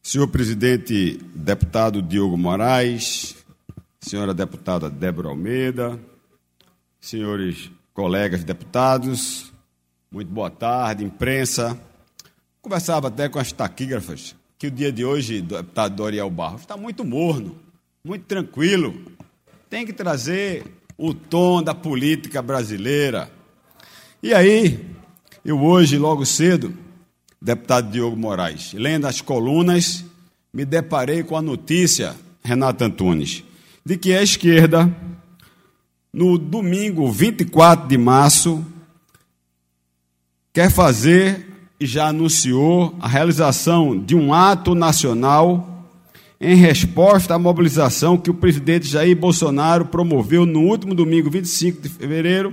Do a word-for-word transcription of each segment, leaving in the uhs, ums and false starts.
Senhor presidente, deputado Diogo Moraes, senhora deputada Débora Almeida, senhores colegas deputados, muito boa tarde, imprensa. Conversava até com as taquígrafas que o dia de hoje, deputado Doriel Barros, está muito morno, muito tranquilo. Tem que trazer o tom da política brasileira. E aí, eu hoje, logo cedo, deputado Diogo Moraes, lendo as colunas, me deparei com a notícia, Renato Antunes, de que a esquerda, no domingo vinte e quatro de março, quer fazer e já anunciou a realização de um ato nacional em resposta à mobilização que o presidente Jair Bolsonaro promoveu no último domingo, vinte e cinco de fevereiro,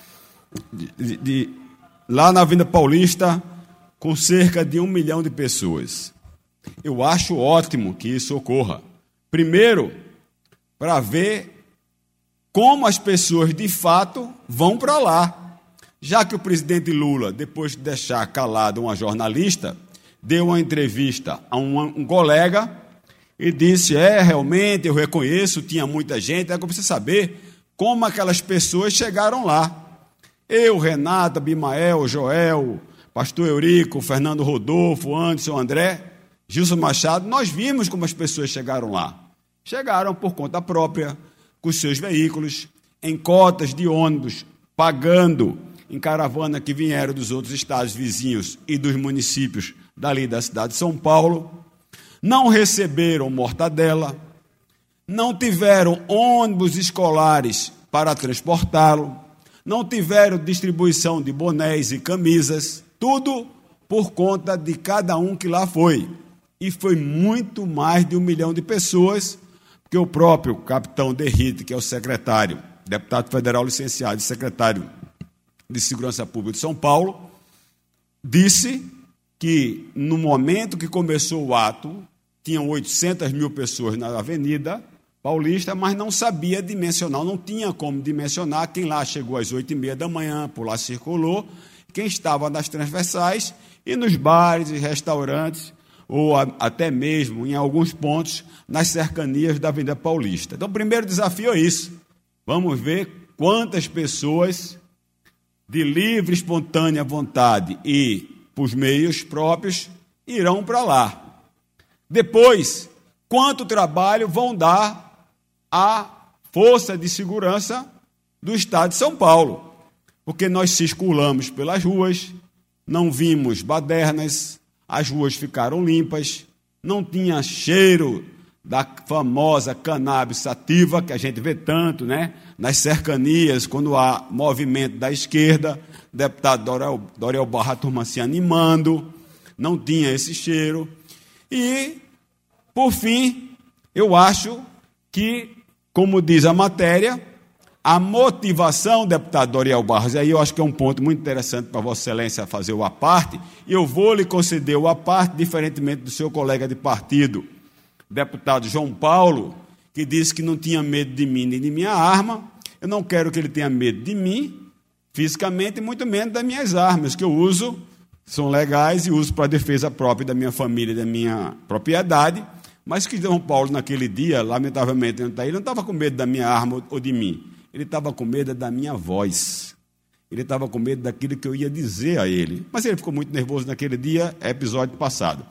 de, de, de, lá na Avenida Paulista, com cerca de um milhão de pessoas. Eu acho ótimo que isso ocorra. Primeiro, para ver como as pessoas, de fato, vão para lá. Já que o presidente Lula, depois de deixar calado uma jornalista, deu uma entrevista a um, um colega e disse, é, realmente, eu reconheço, tinha muita gente, agora precisa saber como aquelas pessoas chegaram lá. Eu, Renata, Abimael, Joel, pastor Eurico, Fernando Rodolfo, Anderson, André, Gilson Machado, nós vimos como as pessoas chegaram lá. Chegaram por conta própria, com os seus veículos, em cotas de ônibus, pagando em caravana que vieram dos outros estados vizinhos e dos municípios dali da cidade de São Paulo, não receberam mortadela, não tiveram ônibus escolares para transportá-lo, não tiveram distribuição de bonés e camisas, tudo por conta de cada um que lá foi. E foi muito mais de um milhão de pessoas, porque o próprio capitão Derrite, que é o secretário, deputado federal licenciado e secretário de Segurança Pública de São Paulo, disse que no momento que começou o ato, tinham oitocentas mil pessoas na Avenida Paulista, mas não sabia dimensionar, não tinha como dimensionar. Quem lá chegou às oito e meia da manhã, por lá circulou, quem estava nas transversais e nos bares e restaurantes, ou a, até mesmo, em alguns pontos, nas cercanias da Avenida Paulista. Então, o primeiro desafio é isso. Vamos ver quantas pessoas, de livre, espontânea vontade e por meios próprios, irão para lá. Depois, quanto trabalho vão dar à Força de Segurança do Estado de São Paulo. Porque nós circulamos pelas ruas, não vimos badernas, as ruas ficaram limpas, não tinha cheiro da famosa cannabis sativa, que a gente vê tanto, né, nas cercanias, quando há movimento da esquerda, deputado Doriel, Doriel Barros, a turma se animando, não tinha esse cheiro. E, por fim, eu acho que, como diz a matéria, a motivação, deputado Doriel Barros, e aí eu acho que é um ponto muito interessante para Vossa Excelência fazer o à parte, e eu vou lhe conceder o à parte, diferentemente do seu colega de partido, deputado João Paulo, que disse que não tinha medo de mim nem de minha arma. Eu não quero que ele tenha medo de mim, fisicamente, e muito menos das minhas armas, que eu uso, são legais e uso para a defesa própria da minha família e da minha propriedade, mas que João Paulo, naquele dia, lamentavelmente, não está aí, não estava com medo da minha arma ou de mim. Ele estava com medo da minha voz. Ele estava com medo daquilo que eu ia dizer a ele. Mas ele ficou muito nervoso naquele dia, é episódio passado.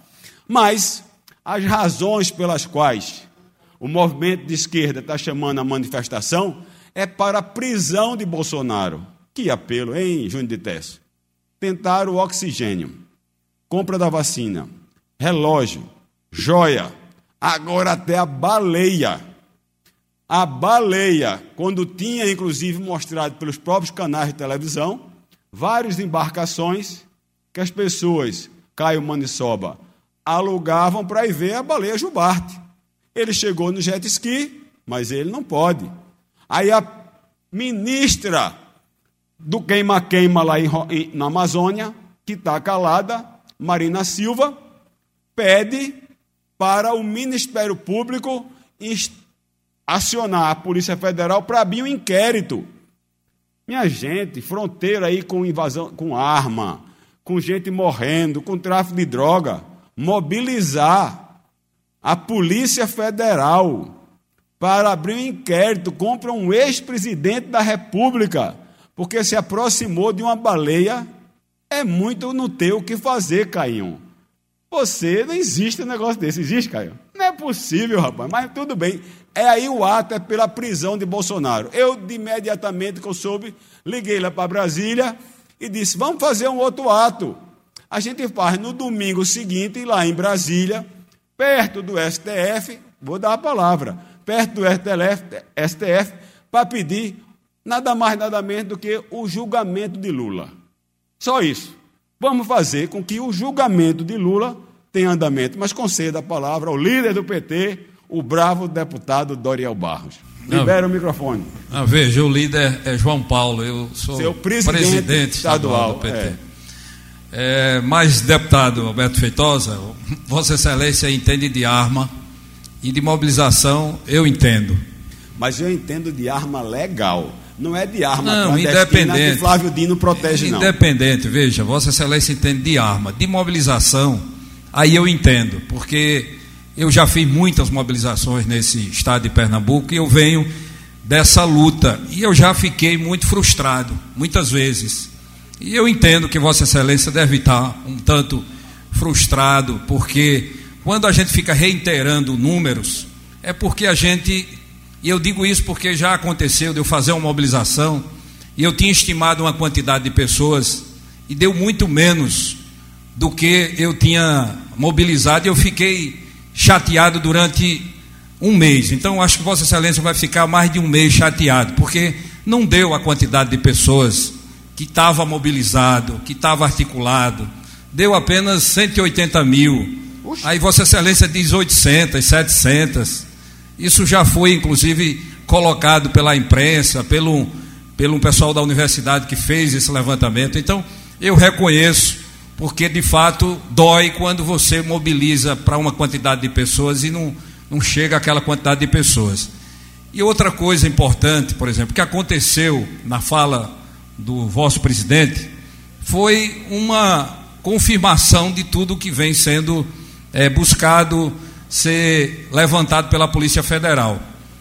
Mas as razões pelas quais o movimento de esquerda está chamando a manifestação é para a prisão de Bolsonaro. Que apelo, hein, Júnior de Tesso? Tentaram o oxigênio, compra da vacina, relógio, joia, agora até a baleia. A baleia, quando tinha, inclusive, mostrado pelos próprios canais de televisão, várias embarcações que as pessoas, Caio Maniçoba, alugavam para ir ver a baleia Jubarte. Ele chegou no jet ski, mas ele não pode. Aí a ministra do queima-queima lá em, em, na Amazônia, que está calada, Marina Silva, pede para o Ministério Público acionar a Polícia Federal para abrir um inquérito. Minha gente, fronteira aí com invasão, com arma, com gente morrendo, com tráfico de droga, mobilizar a Polícia Federal para abrir um inquérito contra um ex-presidente da República, porque se aproximou de uma baleia. É muito não ter o que fazer, Caio. Você, não existe um negócio desse. Existe, Caio? Não é possível, rapaz, mas tudo bem. É aí o ato, é pela prisão de Bolsonaro. Eu, de imediatamente que eu soube, liguei lá para Brasília e disse, vamos fazer um outro ato. A gente faz no domingo seguinte, lá em Brasília, perto do S T F, vou dar a palavra, perto do S T F, para pedir nada mais, nada menos do que o julgamento de Lula. Só isso. Vamos fazer com que o julgamento de Lula tenha andamento, mas conceda a palavra ao líder do P T, o bravo deputado Doriel Barros. Libera não, o microfone. Não, veja, o líder é João Paulo, eu sou Seu presidente, presidente estadual, estadual do P T. É. É, mas, deputado Alberto Feitosa, Vossa Excelência entende de arma e de mobilização, eu entendo. Mas eu entendo de arma legal. Não é de arma não, independente, que Flávio Dino protege, não. Independente, veja, Vossa Excelência entende de arma. De mobilização, aí eu entendo, porque eu já fiz muitas mobilizações nesse estado de Pernambuco e eu venho dessa luta. E eu já fiquei muito frustrado, muitas vezes. E eu entendo que Vossa Excelência deve estar um tanto frustrado, porque quando a gente fica reiterando números, é porque a gente... E eu digo isso porque já aconteceu de eu fazer uma mobilização e eu tinha estimado uma quantidade de pessoas e deu muito menos do que eu tinha mobilizado e eu fiquei chateado durante um mês. Então, acho que Vossa Excelência vai ficar mais de um mês chateado, porque não deu a quantidade de pessoas que estava mobilizado, que estava articulado, deu apenas cento e oitenta mil. Oxe. Aí Vossa Excelência diz oitocentas, setecentas. Isso já foi, inclusive, colocado pela imprensa, pelo, pelo pessoal da universidade que fez esse levantamento. Então, eu reconheço, porque, de fato, dói quando você mobiliza para uma quantidade de pessoas e não, não chega àquela quantidade de pessoas. E outra coisa importante, por exemplo, que aconteceu na fala do vosso presidente, foi uma confirmação de tudo que vem sendo é, buscado ser levantado pela Polícia Federal.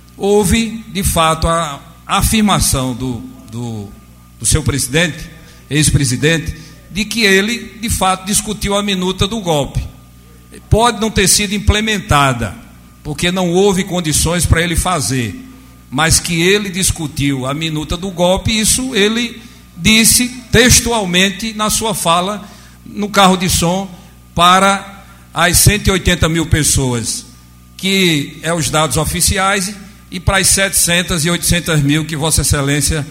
Houve, de fato, a, a afirmação do, do, do seu presidente, ex-presidente, de que ele, de fato, discutiu a minuta do golpe. Pode não ter sido implementada, porque não houve condições para ele fazer, mas que ele discutiu a minuta do golpe, isso ele disse textualmente na sua fala no carro de som para as cento e oitenta mil pessoas, que é os dados oficiais, e para as setecentas e oitocentas mil que Vossa Excelência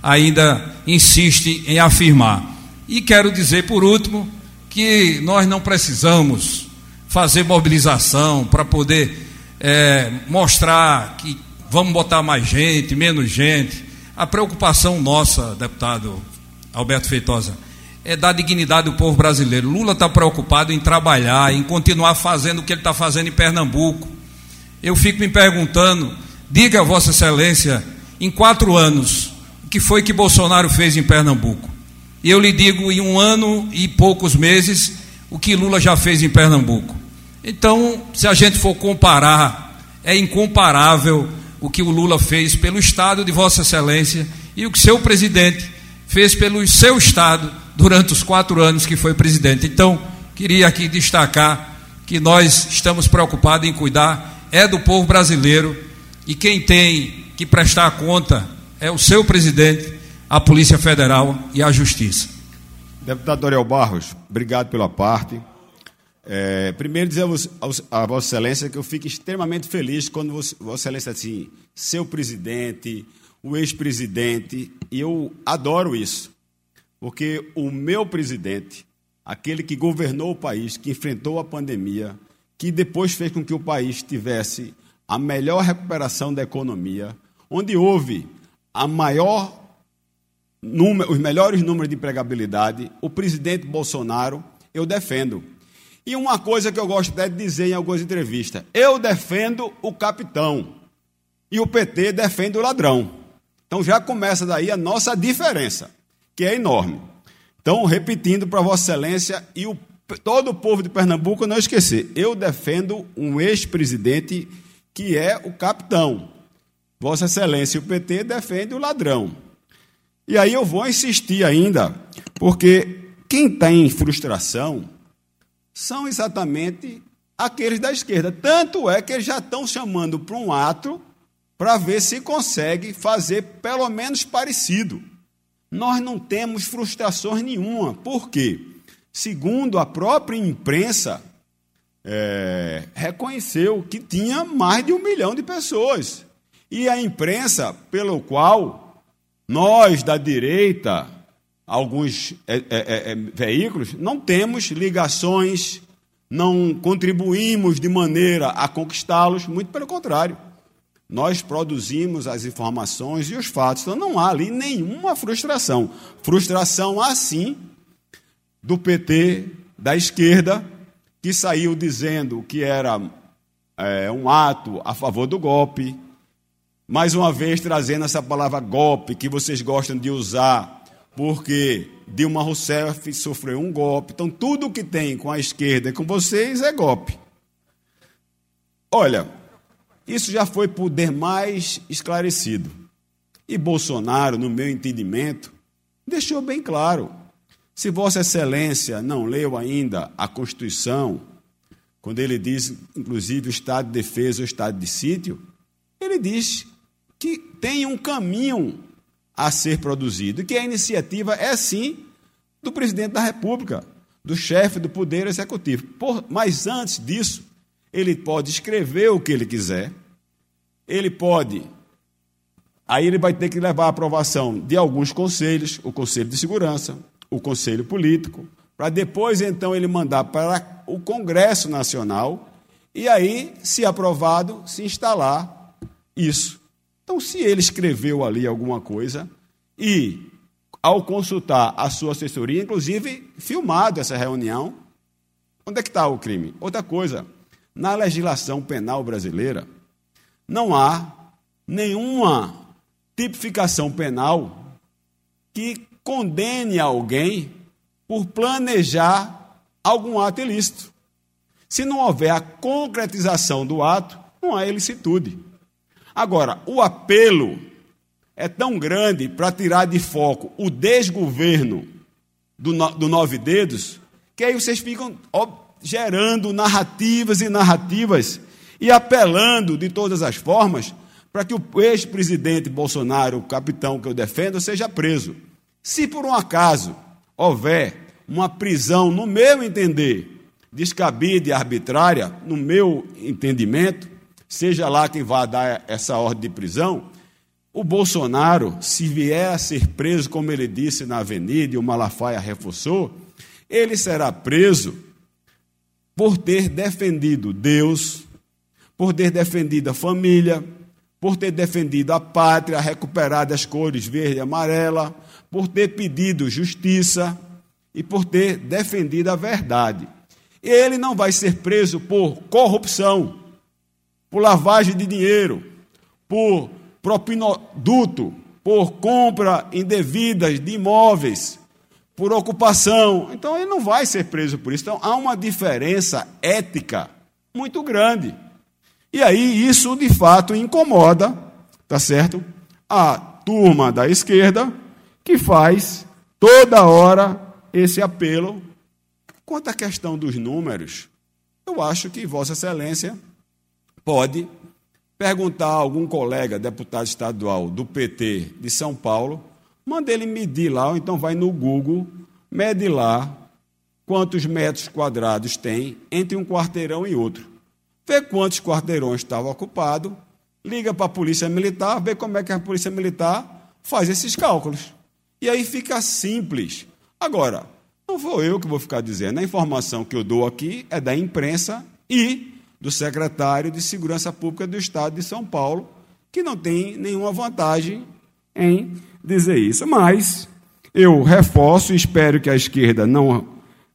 ainda insiste em afirmar. E quero dizer, por último, que nós não precisamos fazer mobilização para poder é, mostrar que vamos botar mais gente, menos gente. A preocupação nossa, deputado Alberto Feitosa, é da dignidade do povo brasileiro. Lula está preocupado em trabalhar, em continuar fazendo o que ele está fazendo em Pernambuco. Eu fico me perguntando, diga a Vossa Excelência, em quatro anos, o que foi que Bolsonaro fez em Pernambuco? E eu lhe digo, em um ano e poucos meses, o que Lula já fez em Pernambuco. Então, se a gente for comparar, é incomparável o que o Lula fez pelo Estado de Vossa Excelência e o que seu presidente fez pelo seu Estado durante os quatro anos que foi presidente. Então, queria aqui destacar que nós estamos preocupados em cuidar é do povo brasileiro e quem tem que prestar conta é o seu presidente, a Polícia Federal e a Justiça. Deputado Doriel Barros, obrigado pela parte. É, primeiro dizer a Vossa Excelência que eu fico extremamente feliz quando Vossa Excelência assim, seu presidente, o ex-presidente, e eu adoro isso, porque o meu presidente, aquele que governou o país, que enfrentou a pandemia, que depois fez com que o país tivesse a melhor recuperação da economia, onde houve a maior número, os melhores números de empregabilidade, o presidente Bolsonaro, eu defendo. E uma coisa que eu gosto até de dizer em algumas entrevistas, eu defendo o capitão e o P T defende o ladrão. Então já começa daí a nossa diferença, que é enorme. Então, repetindo para Vossa Excelência e o todo o povo de Pernambuco não esquecer, eu defendo um ex-presidente que é o capitão. Vossa Excelência e o P T defendem o ladrão. E aí eu vou insistir ainda, porque quem tem frustração são exatamente aqueles da esquerda. Tanto é que eles já estão chamando para um ato para ver se consegue fazer pelo menos parecido. Nós não temos frustrações nenhuma. Por quê? Segundo a própria imprensa, é, reconheceu que tinha mais de um milhão de pessoas. E a imprensa, pelo qual nós, da direita, alguns é, é, é, veículos, não temos ligações, não contribuímos de maneira a conquistá-los, muito pelo contrário. Nós produzimos as informações e os fatos, então não há ali nenhuma frustração. Frustração, assim, do P T, da esquerda, que saiu dizendo que era é, um ato a favor do golpe, mais uma vez trazendo essa palavra golpe, que vocês gostam de usar, porque Dilma Rousseff sofreu um golpe. Então, tudo que tem com a esquerda e com vocês é golpe. Olha, isso já foi por demais esclarecido. E Bolsonaro, no meu entendimento, deixou bem claro. Se Vossa Excelência não leu ainda a Constituição, quando ele diz, inclusive, o estado de defesa ou estado de sítio, ele diz que tem um caminho a ser produzido, e que a iniciativa é, sim, do presidente da República, do chefe do Poder Executivo. Por, mas, antes disso, ele pode escrever o que ele quiser, ele pode... Aí ele vai ter que levar a aprovação de alguns conselhos, o Conselho de Segurança, o Conselho Político, para depois, então, ele mandar para o Congresso Nacional e aí, se aprovado, se instalar isso. Então, se ele escreveu ali alguma coisa e, ao consultar a sua assessoria, inclusive filmado essa reunião, onde é que está o crime? Outra coisa, na legislação penal brasileira, não há nenhuma tipificação penal que condene alguém por planejar algum ato ilícito. Se não houver a concretização do ato, não há ilicitude. Agora, o apelo é tão grande para tirar de foco o desgoverno do, no, do Nove Dedos, que aí vocês ficam ó, gerando narrativas e narrativas e apelando de todas as formas para que o ex-presidente Bolsonaro, o capitão que eu defendo, seja preso. Se por um acaso houver uma prisão, no meu entender, descabida e arbitrária, no meu entendimento, seja lá quem vá dar essa ordem de prisão, o Bolsonaro, se vier a ser preso, como ele disse na Avenida, e o Malafaia reforçou, ele será preso por ter defendido Deus, por ter defendido a família, por ter defendido a pátria, recuperado as cores verde e amarela, por ter pedido justiça e por ter defendido a verdade. Ele não vai ser preso por corrupção, por lavagem de dinheiro, por propinoduto, por compra indevida de imóveis, por ocupação. Então, ele não vai ser preso por isso. Então, há uma diferença ética muito grande. E aí, isso, de fato, incomoda, tá certo? A turma da esquerda, que faz, toda hora, esse apelo. Quanto à questão dos números, eu acho que Vossa Excelência pode perguntar a algum colega, deputado estadual do P T de São Paulo, manda ele medir lá, ou então vai no Google, mede lá quantos metros quadrados tem entre um quarteirão e outro. Vê quantos quarteirões estavam ocupados, liga para a Polícia Militar, vê como é que a Polícia Militar faz esses cálculos. E aí fica simples. Agora, não vou eu que vou ficar dizendo, a informação que eu dou aqui é da imprensa e do secretário de Segurança Pública do Estado de São Paulo, que não tem nenhuma vantagem em dizer isso. Mas eu reforço e espero que a esquerda não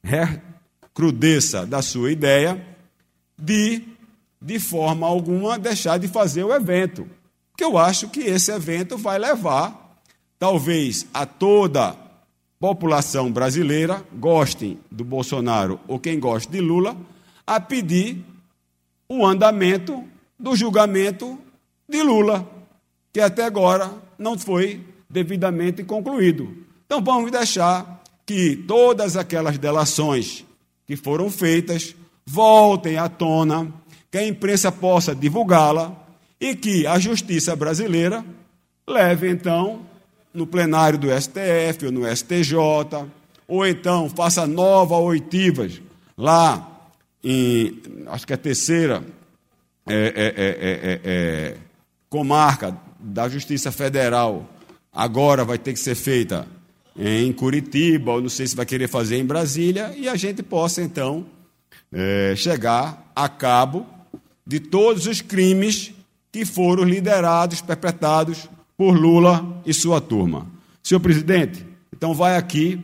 recrudesça da sua ideia de, de forma alguma, deixar de fazer o evento. Porque eu acho que esse evento vai levar, talvez, a toda população brasileira, gostem do Bolsonaro ou quem gosta de Lula, a pedir o andamento do julgamento de Lula, que até agora não foi devidamente concluído. Então vamos deixar que todas aquelas delações que foram feitas voltem à tona, que a imprensa possa divulgá-la e que a justiça brasileira leve, então, no plenário do S T F ou no S T J, ou então faça novas oitivas lá em, acho que é a terceira é, é, é, é, é, comarca da Justiça Federal, agora vai ter que ser feita em Curitiba, ou não sei se vai querer fazer em Brasília, e a gente possa, então, é, chegar a cabo de todos os crimes que foram liderados, perpetrados por Lula e sua turma. Senhor presidente, então vai aqui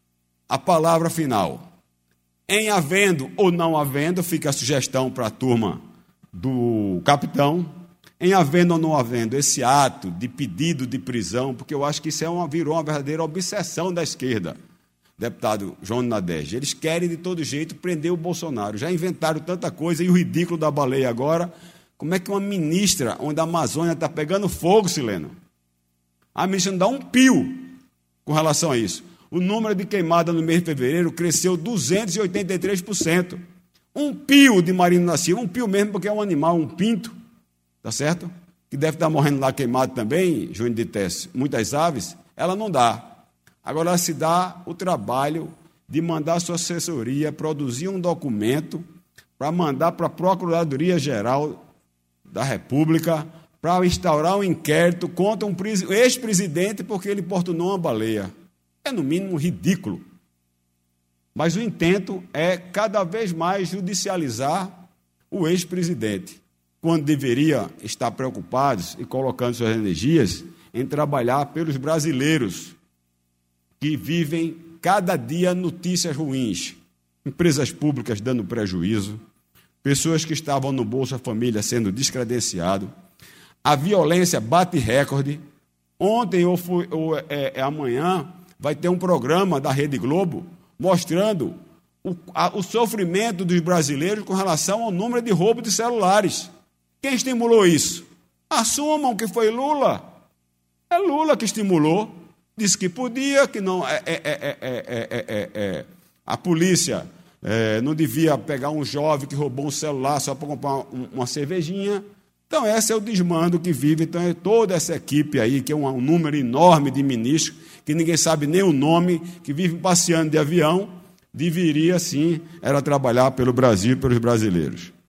a palavra final. Em havendo ou não havendo, fica a sugestão para a turma do capitão, em havendo ou não havendo esse ato de pedido de prisão, porque eu acho que isso é uma, virou uma verdadeira obsessão da esquerda, deputado João Nadege. Eles querem, de todo jeito, prender o Bolsonaro. Já inventaram tanta coisa, e o ridículo da baleia agora. Como é que uma ministra, onde a Amazônia está pegando fogo, Sileno, a ministra não dá um pio com relação a isso. O número de queimadas no mês de fevereiro cresceu duzentos e oitenta e três por cento. Um pio de Marino da Silva, um pio mesmo porque é um animal, um pinto, tá certo? Que deve estar morrendo lá queimado também, Júnior de Teste, muitas aves, ela não dá. Agora ela se dá o trabalho de mandar a sua assessoria produzir um documento para mandar para a Procuradoria-Geral da República para instaurar um inquérito contra um ex-presidente porque ele importunou uma baleia. É, no mínimo, ridículo. Mas o intento é cada vez mais judicializar o ex-presidente, quando deveria estar preocupados e colocando suas energias em trabalhar pelos brasileiros que vivem cada dia notícias ruins, empresas públicas dando prejuízo, pessoas que estavam no Bolsa Família sendo descredenciados, a violência bate recorde. Ontem ou, foi, ou é, é amanhã vai ter um programa da Rede Globo mostrando o, a, o sofrimento dos brasileiros com relação ao número de roubo de celulares. Quem estimulou isso? Assumam que foi Lula. É Lula que estimulou. Disse que podia, que não, é, é, é, é, é, é, a polícia é, não devia pegar um jovem que roubou um celular só para comprar uma, uma cervejinha. Então, esse é o desmando que vive. Então, é toda essa equipe aí, que é um, um número enorme de ministros, que ninguém sabe nem o nome, que vivem passeando de avião, deveria, sim, era trabalhar pelo Brasil e pelos brasileiros.